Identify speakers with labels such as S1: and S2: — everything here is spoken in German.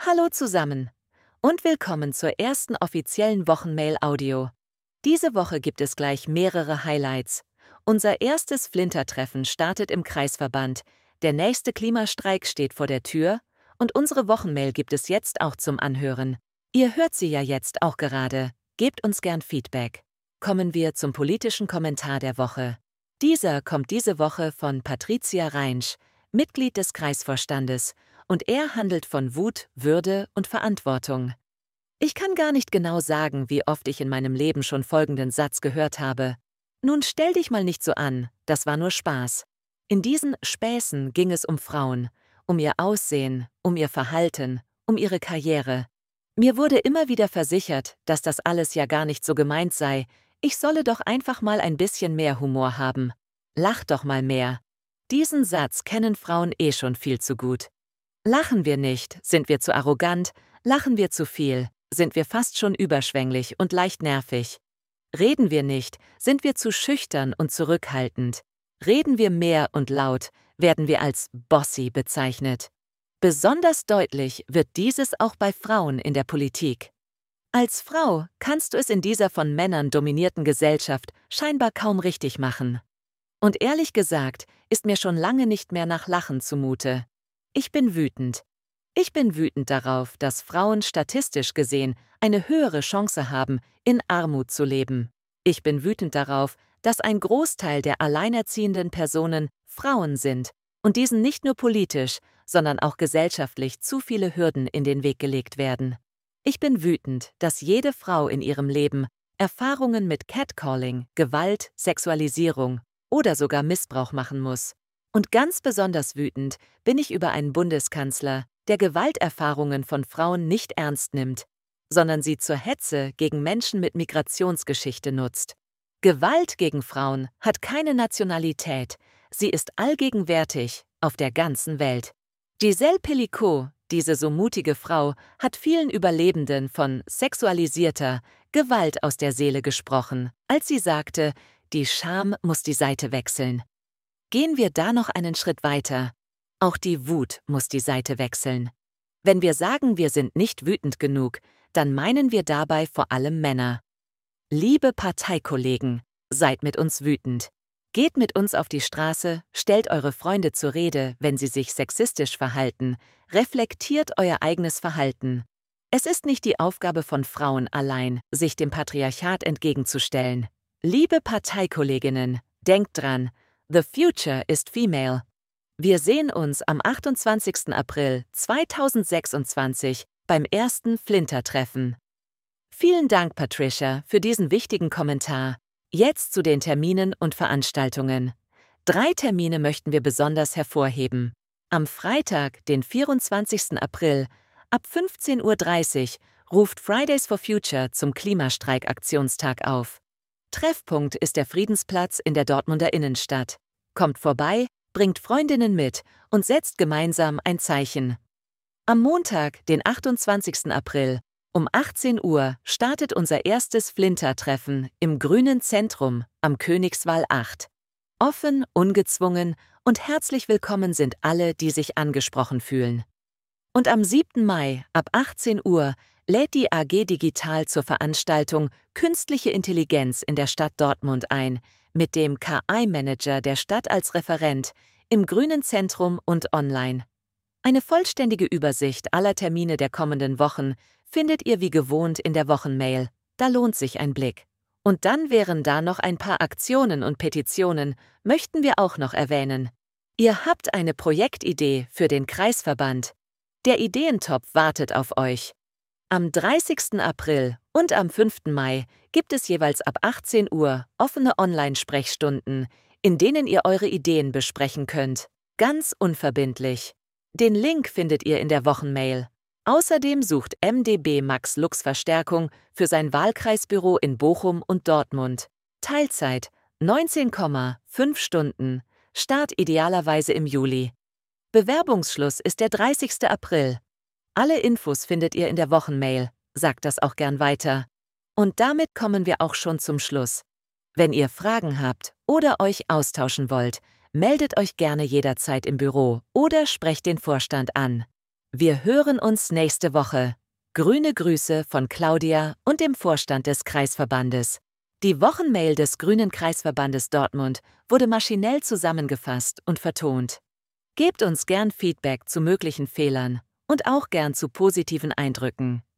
S1: Hallo zusammen und willkommen zur ersten offiziellen Wochenmail-Audio. Diese Woche gibt es gleich mehrere Highlights. Unser erstes Flintertreffen startet im Kreisverband, der nächste Klimastreik steht vor der Tür und unsere Wochenmail gibt es jetzt auch zum Anhören. Ihr hört sie ja jetzt auch gerade. Gebt uns gern Feedback. Kommen wir zum politischen Kommentar der Woche. Dieser kommt diese Woche von Patricia Reinsch, Mitglied des Kreisvorstandes, und er handelt von Wut, Würde und Verantwortung. Ich kann gar nicht genau sagen, wie oft ich in meinem Leben schon folgenden Satz gehört habe. Nun stell dich mal nicht so an, das war nur Spaß. In diesen Späßen ging es um Frauen, um ihr Aussehen, um ihr Verhalten, um ihre Karriere. Mir wurde immer wieder versichert, dass das alles ja gar nicht so gemeint sei, ich solle doch einfach mal ein bisschen mehr Humor haben. Lach doch mal mehr. Diesen Satz kennen Frauen eh schon viel zu gut. Lachen wir nicht, sind wir zu arrogant, lachen wir zu viel, sind wir fast schon überschwänglich und leicht nervig. Reden wir nicht, sind wir zu schüchtern und zurückhaltend. Reden wir mehr und laut, werden wir als bossy bezeichnet. Besonders deutlich wird dieses auch bei Frauen in der Politik. Als Frau kannst du es in dieser von Männern dominierten Gesellschaft scheinbar kaum richtig machen. Und ehrlich gesagt ist mir schon lange nicht mehr nach Lachen zumute. Ich bin wütend. Ich bin wütend darauf, dass Frauen statistisch gesehen eine höhere Chance haben, in Armut zu leben. Ich bin wütend darauf, dass ein Großteil der alleinerziehenden Personen Frauen sind und diesen nicht nur politisch, sondern auch gesellschaftlich zu viele Hürden in den Weg gelegt werden. Ich bin wütend, dass jede Frau in ihrem Leben Erfahrungen mit Catcalling, Gewalt, Sexualisierung oder sogar Missbrauch machen muss. Und ganz besonders wütend bin ich über einen Bundeskanzler, der Gewalterfahrungen von Frauen nicht ernst nimmt, sondern sie zur Hetze gegen Menschen mit Migrationsgeschichte nutzt. Gewalt gegen Frauen hat keine Nationalität, sie ist allgegenwärtig auf der ganzen Welt. Gisèle Pelicot, diese so mutige Frau, hat vielen Überlebenden von sexualisierter Gewalt aus der Seele gesprochen, als sie sagte, die Scham muss die Seite wechseln. Gehen wir da noch einen Schritt weiter. Auch die Wut muss die Seite wechseln. Wenn wir sagen, wir sind nicht wütend genug, dann meinen wir dabei vor allem Männer. Liebe Parteikollegen, seid mit uns wütend. Geht mit uns auf die Straße, stellt eure Freunde zur Rede, wenn sie sich sexistisch verhalten, reflektiert euer eigenes Verhalten. Es ist nicht die Aufgabe von Frauen allein, sich dem Patriarchat entgegenzustellen. Liebe Parteikolleginnen, denkt dran, the future is female. Wir sehen uns am 28. April 2026 beim ersten Flintertreffen. Vielen Dank, Patricia, für diesen wichtigen Kommentar. Jetzt zu den Terminen und Veranstaltungen. 3 Termine möchten wir besonders hervorheben. Am Freitag, den 24. April, ab 15:30 Uhr ruft Fridays for Future zum Klimastreik-Aktionstag auf. Treffpunkt ist der Friedensplatz in der Dortmunder Innenstadt. Kommt vorbei, bringt Freundinnen mit und setzt gemeinsam ein Zeichen. Am Montag, den 28. April, um 18 Uhr startet unser erstes Flintertreffen im Grünen Zentrum am Königswall 8. Offen, ungezwungen und herzlich willkommen sind alle, die sich angesprochen fühlen. Und am 7. Mai ab 18 Uhr lädt die AG Digital zur Veranstaltung Künstliche Intelligenz in der Stadt Dortmund ein, mit dem KI-Manager der Stadt als Referent, im Grünen Zentrum und online. Eine vollständige Übersicht aller Termine der kommenden Wochen findet ihr wie gewohnt in der Wochenmail. Da lohnt sich ein Blick. Und dann wären da noch ein paar Aktionen und Petitionen, möchten wir auch noch erwähnen. Ihr habt eine Projektidee für den Kreisverband. Der Ideentopf wartet auf euch. Am 30. April und am 5. Mai gibt es jeweils ab 18 Uhr offene Online-Sprechstunden, in denen ihr eure Ideen besprechen könnt. Ganz unverbindlich. Den Link findet ihr in der Wochenmail. Außerdem sucht MdB Max Lux Verstärkung für sein Wahlkreisbüro in Bochum und Dortmund. Teilzeit 19,5 Stunden. Start idealerweise im Juli. Bewerbungsschluss ist der 30. April. Alle Infos findet ihr in der Wochenmail, sagt das auch gern weiter. Und damit kommen wir auch schon zum Schluss. Wenn ihr Fragen habt oder euch austauschen wollt, meldet euch gerne jederzeit im Büro oder sprecht den Vorstand an. Wir hören uns nächste Woche. Grüne Grüße von Claudia und dem Vorstand des Kreisverbandes. Die Wochenmail des Grünen Kreisverbandes Dortmund wurde maschinell zusammengefasst und vertont. Gebt uns gern Feedback zu möglichen Fehlern und auch gern zu positiven Eindrücken.